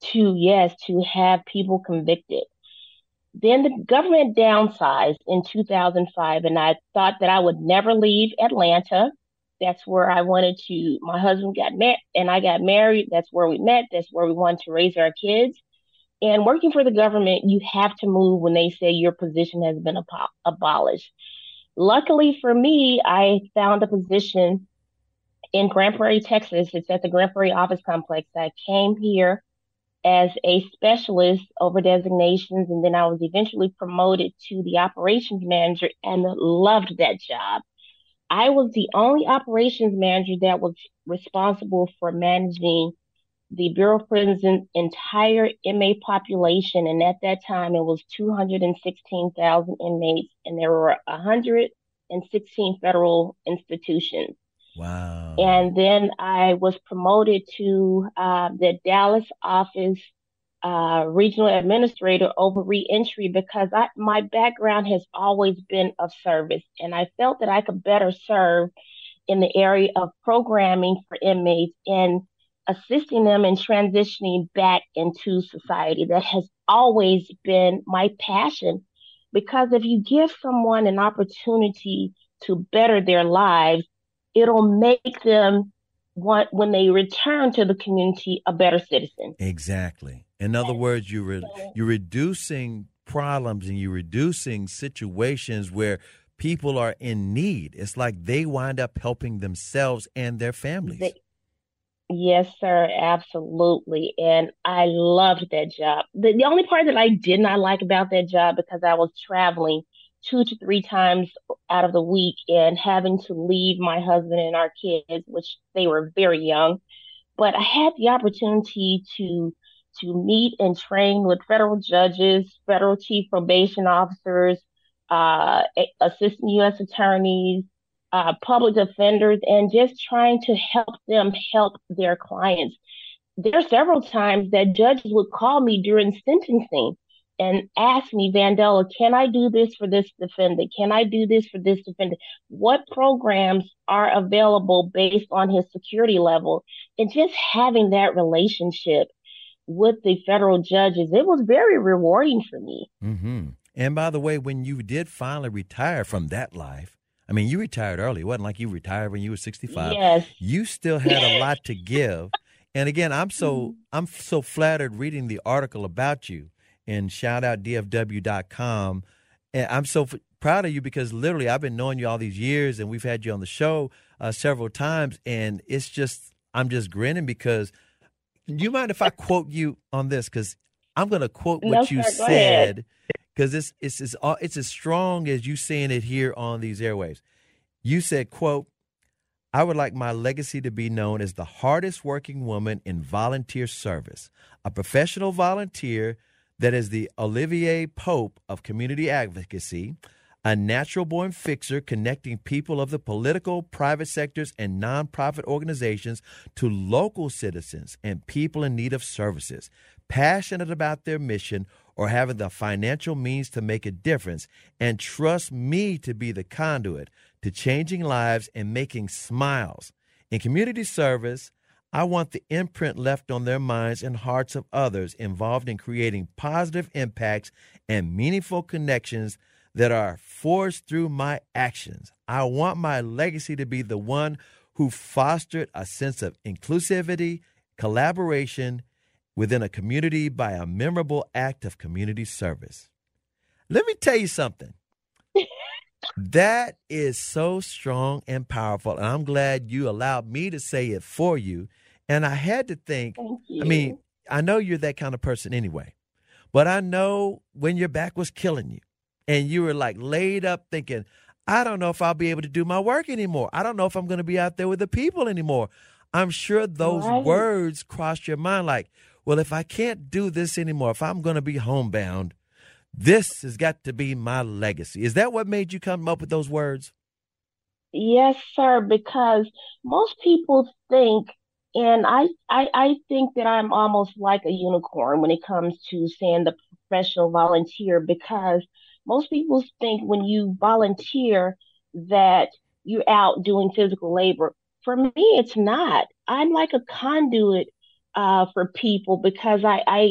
have people convicted. Then the government downsized in 2005, and I thought that I would never leave Atlanta. That's where I wanted to. My husband got married, and I got married. That's where we met. That's where we wanted to raise our kids. And working for the government, you have to move when they say your position has been abolished. Luckily for me, I found a position in Grand Prairie, Texas. It's at the Grand Prairie Office Complex. I came here as a specialist over designations, and then I was eventually promoted to the operations manager and loved that job. I was the only operations manager that was responsible for managing the Bureau of Prisons' entire inmate population. And at that time, it was 216,000 inmates, and there were 116 federal institutions. Wow. And then I was promoted to the Dallas office regional administrator over reentry because my background has always been of service. And I felt that I could better serve in the area of programming for inmates and assisting them in transitioning back into society. That has always been my passion, because if you give someone an opportunity to better their lives, it'll make them when they return to the community, a better citizen. Exactly. In other words, you're reducing problems and you're reducing situations where people are in need. It's like they wind up helping themselves and their families. Yes, sir, absolutely. And I loved that job. The only part that I did not like about that job, because I was traveling 2 to 3 times out of the week and having to leave my husband and our kids, which they were very young. But I had the opportunity to meet and train with federal judges, federal chief probation officers, assistant U.S. attorneys, public defenders, and just trying to help them help their clients. There are several times that judges would call me during sentencing and ask me, Vandella, can I do this for this defendant? Can I do this for this defendant? What programs are available based on his security level? And just having that relationship with the federal judges, it was very rewarding for me. Mm-hmm. And by the way, when you did finally retire from that life, I mean, you retired early. It wasn't like you retired when you were 65. Yes. You still had a lot to give. And again, I'm so flattered reading the article about you, and shout out DFW.com. And I'm so proud of you because literally I've been knowing you all these years, and we've had you on the show several times. And I'm just grinning because do you mind if I quote you on this? Because I'm going to quote what you said. Because it's as strong as you saying it here on these airwaves. You said, quote, I would like my legacy to be known as the hardest working woman in volunteer service, a professional volunteer that is the Olivier Pope of community advocacy, a natural-born fixer connecting people of the political, private sectors, and nonprofit organizations to local citizens and people in need of services, passionate about their mission or having the financial means to make a difference, and trust me to be the conduit to changing lives and making smiles. In community service, I want the imprint left on their minds and hearts of others involved in creating positive impacts and meaningful connections that are forged through my actions. I want my legacy to be the one who fostered a sense of inclusivity, collaboration within a community by a memorable act of community service. Let me tell you something. That is so strong and powerful, and I'm glad you allowed me to say it for you. And I had to think, I mean, I know you're that kind of person anyway, but I know when your back was killing you and you were like laid up thinking, I don't know if I'll be able to do my work anymore. I don't know if I'm going to be out there with the people anymore. I'm sure those words crossed your mind like, well, if I can't do this anymore, if I'm going to be homebound, this has got to be my legacy. Is that what made you come up with those words? Yes, sir, because most people think, and I think that I'm almost like a unicorn when it comes to saying the professional volunteer, because most people think when you volunteer that you're out doing physical labor. For me, it's not. I'm like a conduit for people because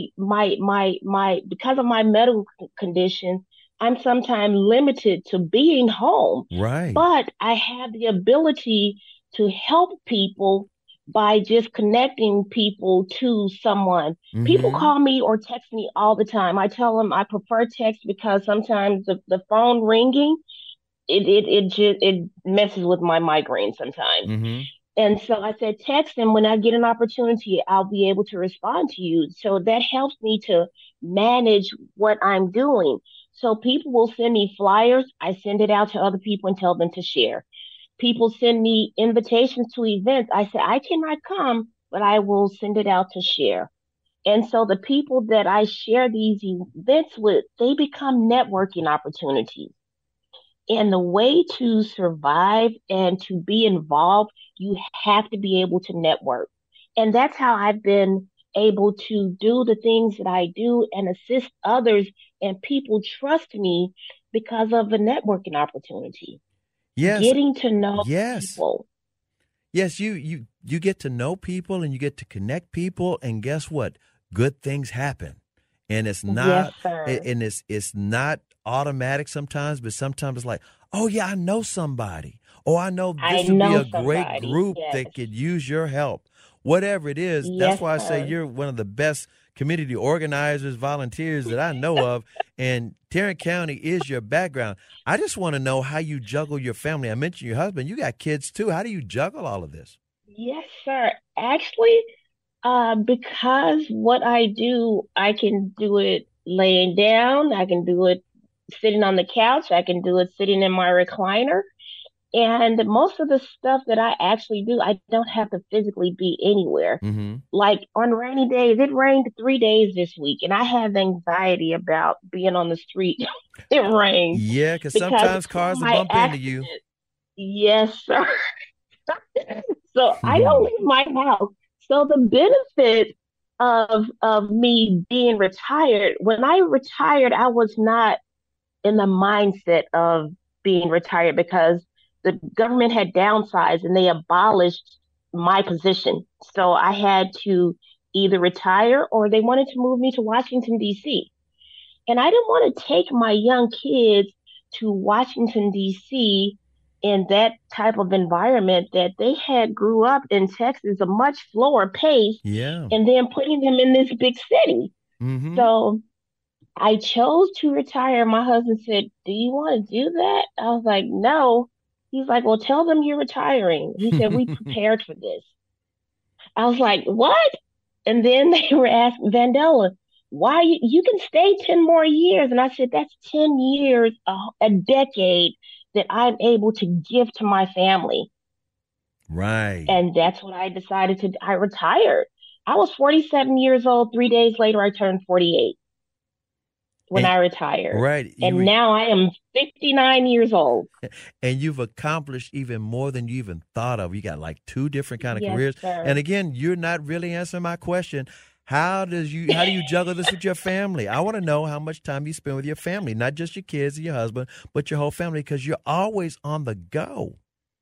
because of my medical condition, I'm sometimes limited to being home. Right. But I have the ability to help people by just connecting people to someone. People call me or text me all the time. I tell them I prefer text because sometimes the phone ringing, it messes with my migraine sometimes. And so I said, text, and when I get an opportunity, I'll be able to respond to you. So that helps me to manage what I'm doing. So people will send me flyers. I send it out to other people and tell them to share. People send me invitations to events. I say, I cannot come, but I will send it out to share. And so the people that I share these events with, they become networking opportunities. And the way to survive and to be involved, you have to be able to network. And that's how I've been able to do the things that I do and assist others, and people trust me because of the networking opportunity. Yes. Getting to know people. Yes, you get to know people and you get to connect people, and guess what? Good things happen. And it's not it's not automatic sometimes, but sometimes it's like, oh yeah, I know somebody. Oh, I know this would be a great group that could use your help. Whatever it is, that's why I say you're one of the best community organizers, volunteers that I know of, and Tarrant County is your background. I just want to know how you juggle your family. I mentioned your husband. You got kids too. How do you juggle all of this? Yes, sir. Actually, because what I do, I can do it laying down. I can do it sitting on the couch. I can do it sitting in my recliner. And most of the stuff that I actually do, I don't have to physically be anywhere. Like on rainy days, it rained 3 days this week, and I have anxiety about being on the street. It rains. Yeah, because sometimes cars will bump into you. Yes, sir. So I don't leave my house. So the benefit of me being retired, when I retired, I was not in the mindset of being retired because the government had downsized and they abolished my position. So I had to either retire or they wanted to move me to Washington, D.C. And I didn't want to take my young kids to Washington, D.C. in that type of environment that they had grew up in Texas, a much slower pace, and then putting them in this big city. So I chose to retire. My husband said, do you want to do that? I was like, no. He's like, well, tell them you're retiring. He said, we prepared for this. I was like, what? And then they were asking, Vandella, why you can stay 10 more years. And I said, that's 10 years, a decade that I'm able to give to my family. Right. And that's what I decided to, I retired. I was 47 years old. 3 days later, I turned 48 when I retired. Right. And now I am 59 years old. And you've accomplished even more than you even thought of. You got like 2 different kind of careers. Sir. And again, you're not really answering my question. How do you juggle this with your family? I want to know how much time you spend with your family, not just your kids and your husband, but your whole family, because you're always on the go.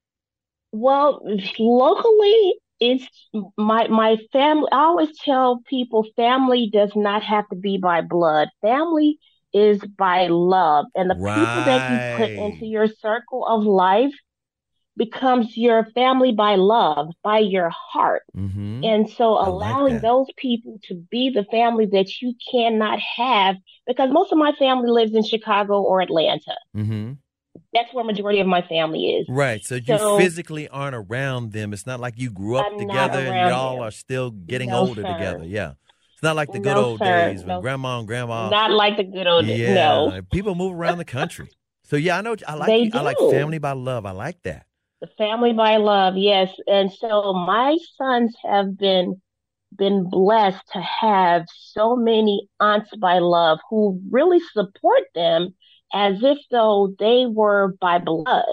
Well, locally, it's my family. I always tell people family does not have to be by blood. Family is by love. And the people that you put into your circle of life becomes your family by love, by your heart. And so allowing those people to be the family that you cannot have, because most of my family lives in Chicago or Atlanta. That's where majority of my family is. Right. So you physically aren't around them. It's not like you grew up together and y'all are still getting older together. Yeah. It's not like the good old days when grandma and grandma. Not like the good old days. No. People move around the country. So yeah, I know. I like family by love. I like that. The family by love, yes. And so my sons have been blessed to have so many aunts by love who really support them as if though they were by blood.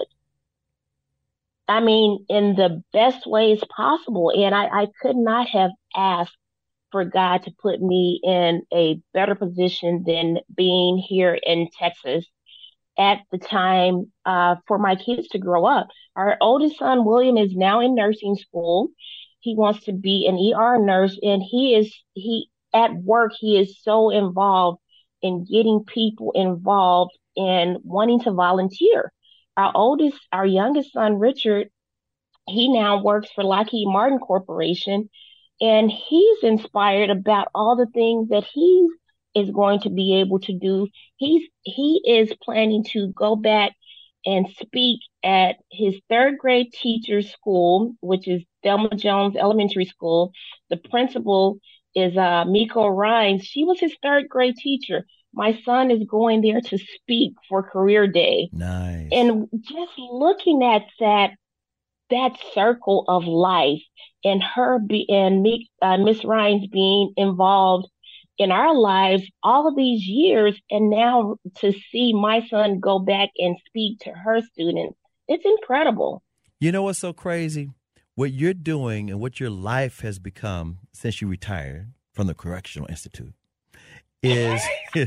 I mean, in the best ways possible. And I could not have asked for God to put me in a better position than being here in Texas at the time for my kids to grow up. Our oldest son, William, is now in nursing school. He wants to be an ER nurse, and he at work, he is so involved in getting people involved and wanting to volunteer. Our youngest son, Richard, He now works for Lockheed Martin Corporation, and he's inspired about all the things that he is going to be able to do. He is planning to go back and speak at his third grade teacher's school, which is Thelma Jones Elementary School. The principal is Miko Rhines. She was his third grade teacher. My son is going there to speak for Career Day. Nice. And just looking at that circle of life and Miss Rhines being involved in our lives all of these years, and now to see my son go back and speak to her students, it's incredible. You know what's so crazy? What you're doing and what your life has become since you retired from the Correctional Institute is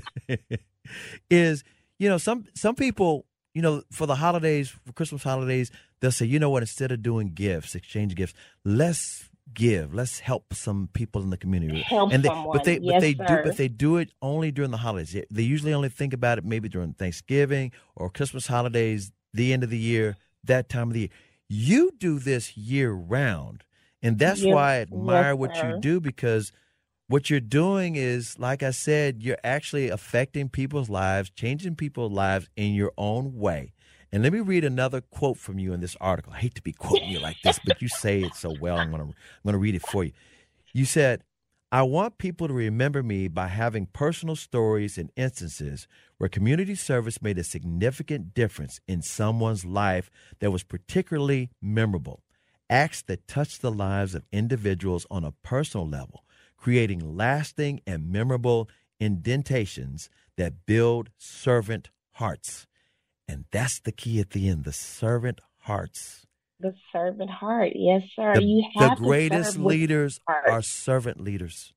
some people, for the holidays, for Christmas holidays, they'll say, you know what, instead of doing gifts, exchange gifts, let's help some people in the community. But they do it only during the holidays. They usually only think about it maybe during Thanksgiving or Christmas holidays, the end of the year, that time of the year. You do this year round, and that's why I admire what you do, because what you're doing is, like I said, you're actually affecting people's lives, changing people's lives in your own way. And let me read another quote from you in this article. I hate to be quoting you like this, but you say it so well. I'm going to read it for you. You said, I want people to remember me by having personal stories and instances where community service made a significant difference in someone's life that was particularly memorable. Acts that touched the lives of individuals on a personal level, creating lasting and memorable indentations that build servant hearts. And that's the key at the end, the servant hearts. The servant heart. Yes, sir. The greatest leaders are servant leaders.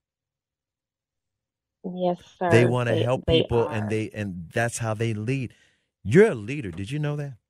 Yes, sir. They want to help people, and that's how they lead. You're a leader. Did you know that?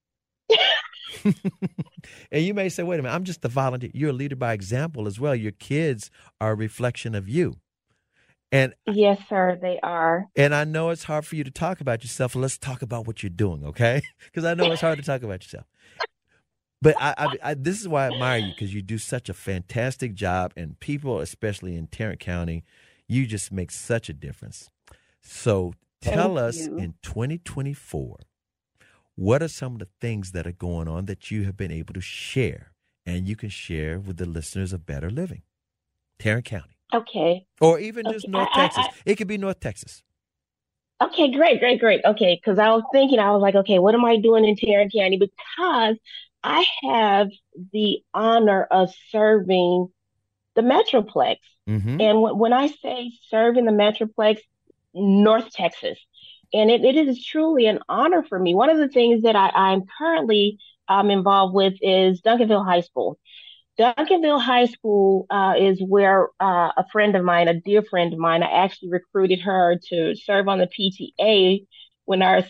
And you may say, wait a minute, I'm just a volunteer. You're a leader by example as well. Your kids are a reflection of you. And yes, sir, they are. And I know it's hard for you to talk about yourself. Let's talk about what you're doing, okay? Because I know it's hard to talk about yourself. But this is why I admire you, because you do such a fantastic job, and people, especially in Tarrant County, you just make such a difference. So tell us, in 2024, what are some of the things that are going on that you have been able to share, and you can share with the listeners of Better Living, Tarrant County? Okay. Or even just North Texas. It could be North Texas. Okay, great. Okay, because I was like, okay, what am I doing in Tarrant County? Because I have the honor of serving the Metroplex. Mm-hmm. And when I say serving the Metroplex, North Texas, and it is truly an honor for me. One of the things that I'm currently involved with is Duncanville High School. Duncanville High School is where a friend of mine, a dear friend of mine, I actually recruited her to serve on the PTA when my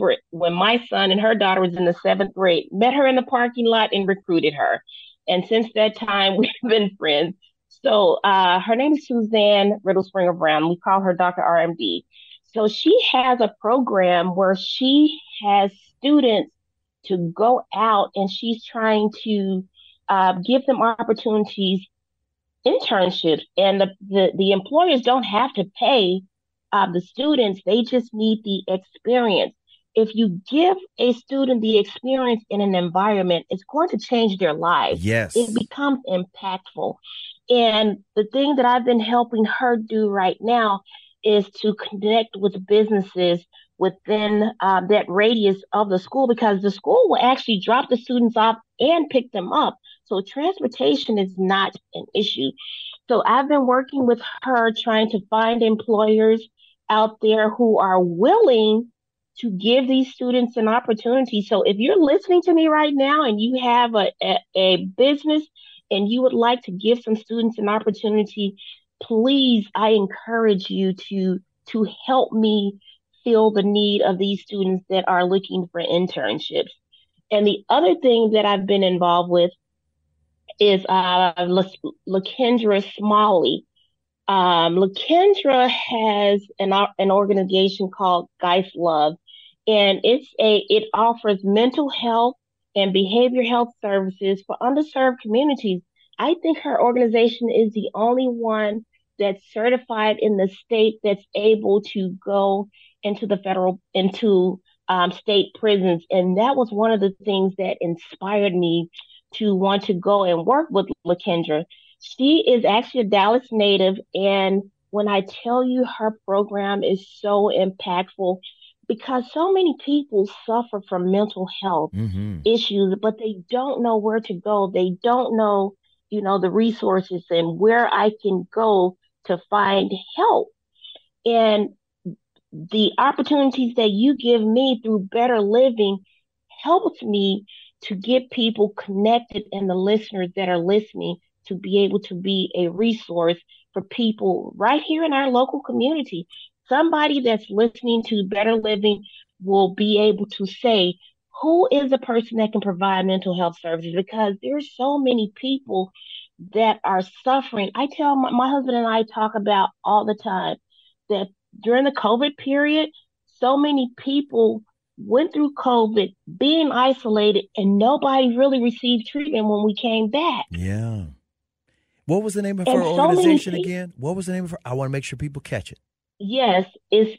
son and her daughter was in the 7th grade. Met her in the parking lot and recruited her. And since that time, we've been friends. So her name is Suzanne Riddle Springer Brown. We call her Dr. RMD. So she has a program where she has students to go out, and she's trying to give them opportunities, internships, and the employers don't have to pay the students. They just need the experience. If you give a student the experience in an environment, it's going to change their lives. Yes. It becomes impactful. And the thing that I've been helping her do right now is to connect with businesses within that radius of the school, because the school will actually drop the students off and pick them up. So transportation is not an issue. So I've been working with her, trying to find employers out there who are willing to give these students an opportunity. So if you're listening to me right now and you have a business and you would like to give some students an opportunity, please, I encourage you to help me fill the need of these students that are looking for internships. And the other thing that I've been involved with is LaKendra Smalley. LaKendra has an organization called Geist Love, and it offers mental health and behavioral health services for underserved communities. I think her organization is the only one that's certified in the state that's able to go into state prisons. And that was one of the things that inspired me to want to go and work with LaKendra. She is actually a Dallas native. And when I tell you her program is so impactful, because so many people suffer from mental health issues, but they don't know where to go. They don't know, the resources and where I can go to find help. And the opportunities that you give me through Better Living helps me to get people connected, and the listeners that are listening to be able to be a resource for people right here in our local community. Somebody that's listening to Better Living will be able to say, who is a person that can provide mental health services? Because there's so many people that are suffering. I tell my husband and I talk about all the time that during the COVID period, so many people went through COVID being isolated and nobody really received treatment when we came back. Yeah. What was the name of her organization again? What was the name of her? I want to make sure people catch it. Yes, it's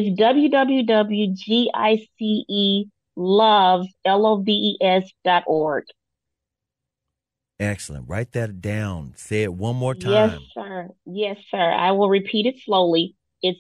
www.giceloves.org. Excellent. Write that down. Say it one more time. Yes, sir. Yes, sir. I will repeat it slowly. It's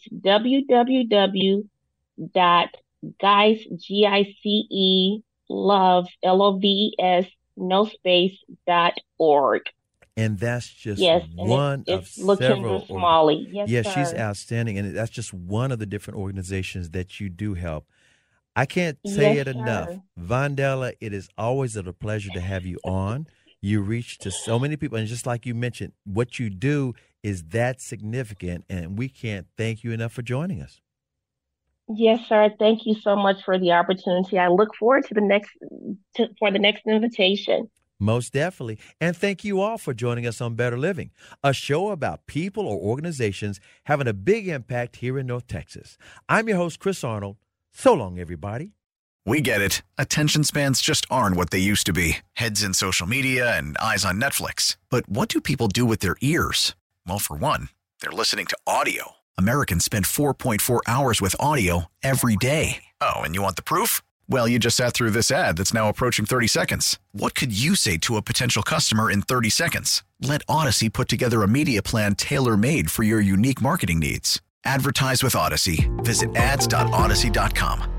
www.giceloves.org. And that's just one of several. Smalley. Yes, sir. She's outstanding. And that's just one of the different organizations that you do help. I can't say it enough. Vondella, it is always a pleasure to have you on. You reach to so many people. And just like you mentioned, what you do is that significant. And we can't thank you enough for joining us. Yes, sir. Thank you so much for the opportunity. I look forward to the next invitation. Most definitely. And thank you all for joining us on Better Living, a show about people or organizations having a big impact here in North Texas. I'm your host, Chris Arnold. So long, everybody. We get it. Attention spans just aren't what they used to be. Heads in social media and eyes on Netflix. But what do people do with their ears? Well, for one, they're listening to audio. Americans spend 4.4 hours with audio every day. Oh, and you want the proof? Well, you just sat through this ad that's now approaching 30 seconds. What could you say to a potential customer in 30 seconds? Let Odyssey put together a media plan tailor-made for your unique marketing needs. Advertise with Odyssey. Visit ads.odyssey.com.